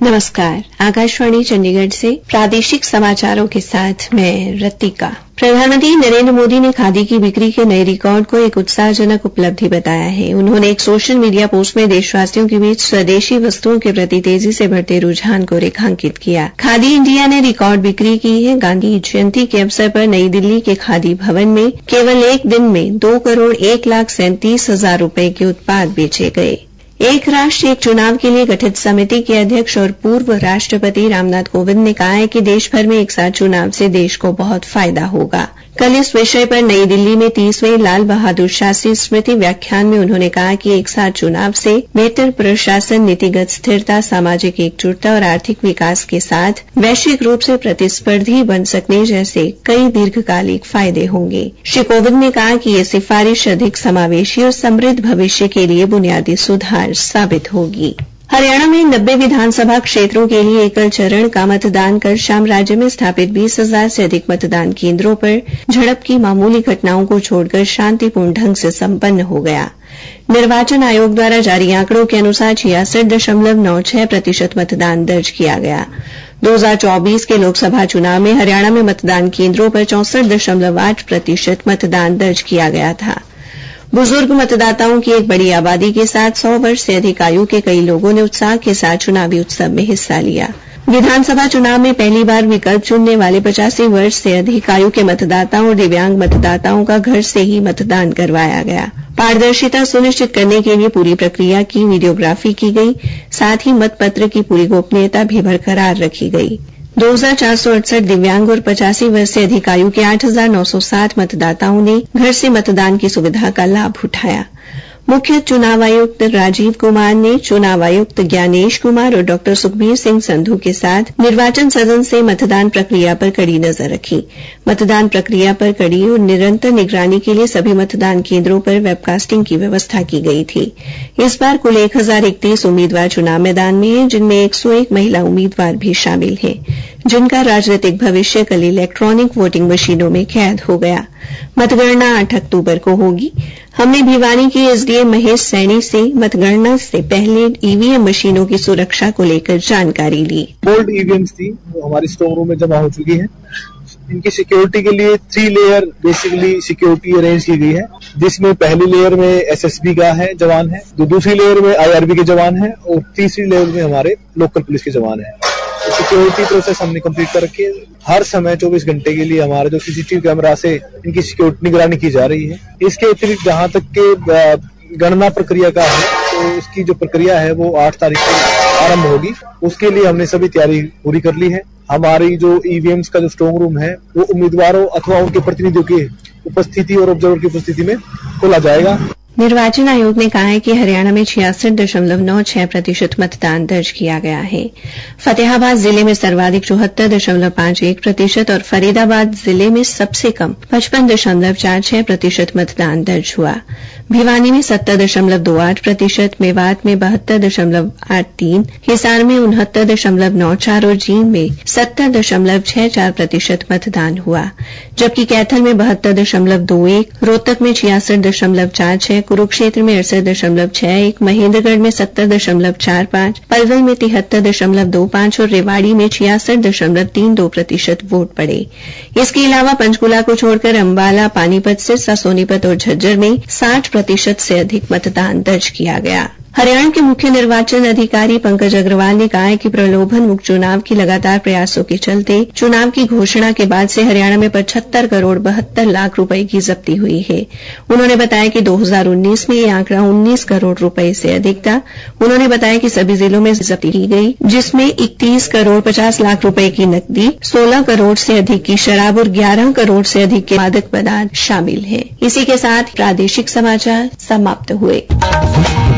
नमस्कार। आकाशवाणी चंडीगढ़ से प्रादेशिक समाचारों के साथ मैं रतिका। प्रधानमंत्री नरेंद्र मोदी ने खादी की बिक्री के नए रिकॉर्ड को एक उत्साहजनक उपलब्धि बताया है। उन्होंने एक सोशल मीडिया पोस्ट में देशवासियों के बीच स्वदेशी वस्तुओं के प्रति तेजी से बढ़ते रुझान को रेखांकित किया। खादी इंडिया ने रिकॉर्ड बिक्री की है। गांधी जयंती के अवसर पर नई दिल्ली के खादी भवन में केवल एक दिन में 2,01,37,000 रुपए के उत्पाद बेचे गए। एक राष्ट्र एक चुनाव के लिए गठित समिति के अध्यक्ष और पूर्व राष्ट्रपति रामनाथ कोविंद ने कहा है कि देश भर में एक साथ चुनाव से देश को बहुत फायदा होगा। कल इस विषय पर नई दिल्ली में 30वें लाल बहादुर शास्त्री स्मृति व्याख्यान में उन्होंने कहा कि एक साथ चुनाव से बेहतर प्रशासन, नीतिगत स्थिरता, सामाजिक एकजुटता और आर्थिक विकास के साथ वैश्विक रूप से प्रतिस्पर्धी बन सकने जैसे कई दीर्घकालिक फायदे होंगे। श्री कोविंद ने कहा कि यह सिफारिश अधिक समावेशी और समृद्ध भविष्य के लिए बुनियादी सुधार साबित होगी। हरियाणा में 90 विधानसभा क्षेत्रों के लिए एकल चरण का मतदान कल शाम राज्य में स्थापित 20,000 से अधिक मतदान केंद्रों पर झड़प की मामूली घटनाओं को छोड़कर शांतिपूर्ण ढंग से संपन्न हो गया। निर्वाचन आयोग द्वारा जारी आंकड़ों के अनुसार 66.96% मतदान दर्ज किया गया। 2024 के लोकसभा चुनाव में हरियाणा में मतदान केंद्रों पर 64.8% मतदान दर्ज किया गया था। बुजुर्ग मतदाताओं की एक बड़ी आबादी के साथ 100 वर्ष से अधिक आयु के कई लोगों ने उत्साह के साथ चुनावी उत्सव में हिस्सा लिया। विधानसभा चुनाव में पहली बार विकल्प चुनने वाले 85 वर्ष से अधिक आयु के मतदाताओं और दिव्यांग मतदाताओं का घर से ही मतदान करवाया गया। पारदर्शिता सुनिश्चित करने के लिए पूरी प्रक्रिया की वीडियोग्राफी की गई। साथ ही मतपत्र की पूरी गोपनीयता भी बरकरार रखी गई। 2,468 दिव्यांग और 85 वर्ष से अधिक आयु के 8,907 मतदाताओं ने घर से मतदान की सुविधा का लाभ उठाया। मुख्य चुनाव आयुक्त राजीव कुमार ने चुनाव आयुक्त ज्ञानेश कुमार और डॉ सुखबीर सिंह संधू के साथ निर्वाचन सदन से मतदान प्रक्रिया पर कड़ी नजर रखी। मतदान प्रक्रिया पर कड़ी और निरंतर निगरानी के लिए सभी मतदान केंद्रों पर वेबकास्टिंग की व्यवस्था की गई थी। इस बार कुल 1,031 उम्मीदवार चुनाव मैदान में हैं, जिनमें 101 महिला उम्मीदवार भी शामिल हैं, जिनका राजनीतिक भविष्य कल इलेक्ट्रॉनिक वोटिंग मशीनों में कैद हो गया। मतगणना 8 अक्टूबर को होगी। हमने भिवानी के एसडीएम महेश सैनी से मतगणना से पहले ईवीएम मशीनों की सुरक्षा को लेकर जानकारी ली। गोल्ड ईवीएम्स थी वो हमारे स्ट्रांग रूम में जमा हो चुकी है। इनकी सिक्योरिटी के लिए 3 लेयर बेसिकली सिक्योरिटी अरेंज की गई है, जिसमें पहली लेयर में एसएसबी का है जवान है, दूसरी लेयर में आईआरबी के जवान है और तीसरी लेयर में हमारे लोकल पुलिस के जवान है। सिक्योरिटी प्रोसेस हमने कंप्लीट कर रखी है। हर समय 24 घंटे के लिए हमारे जो सीसीटीवी कैमरा से इनकी सिक्योरिटी निगरानी की जा रही है। इसके अतिरिक्त जहां तक के गणना प्रक्रिया का है तो इसकी जो प्रक्रिया है वो 8 तारीख को आरंभ होगी। उसके लिए हमने सभी तैयारी पूरी कर ली है। हमारी जो ईवीएम्स का जो स्ट्रांग रूम है वो उम्मीदवारों अथवा उनके प्रतिनिधियों की उपस्थिति और ऑब्जर्वर की उपस्थिति में खोला जाएगा। निर्वाचन आयोग ने कहा है कि हरियाणा में 66.96% मतदान दर्ज किया गया है। फतेहाबाद जिले में सर्वाधिक 74.51% और फरीदाबाद जिले में सबसे कम 55.46% मतदान दर्ज हुआ। भिवानी में 70.28%, मेवात में 72.83%, हिसार में 69.94% और जींद में 70.64% मतदान हुआ। जबकि कैथल में 72.21%, रोहतक में 66.46%, कुरुक्षेत्र में 68.61%, महेंद्रगढ़ में 70.45%, पलवल में 73.25% और रेवाड़ी में 66.32% वोट पड़े। इसके अलावा पंचकुला को छोड़कर अंबाला, पानीपत, सिरसा, सोनीपत और झज्जर में 60% से अधिक मतदान दर्ज किया गया। हरियाणा के मुख्य निर्वाचन अधिकारी पंकज अग्रवाल ने कहा है कि प्रलोभन मुक्त चुनाव की लगातार प्रयासों के चलते चुनाव की घोषणा के बाद से हरियाणा में 75 करोड़ 72 लाख रुपए की जब्ती हुई है। उन्होंने बताया कि 2019 में यह आंकड़ा 19 करोड़ रुपए से अधिक था। उन्होंने बताया कि सभी जिलों में जब्ती की गई, जिसमें 31 करोड़ 50 लाख रुपए की नकदी, 16 करोड़ से अधिक की शराब और 11 करोड़ से अधिक के मादक पदार्थ शामिल हैं। इसी के साथ प्रादेशिक समाचार समाप्त हुए।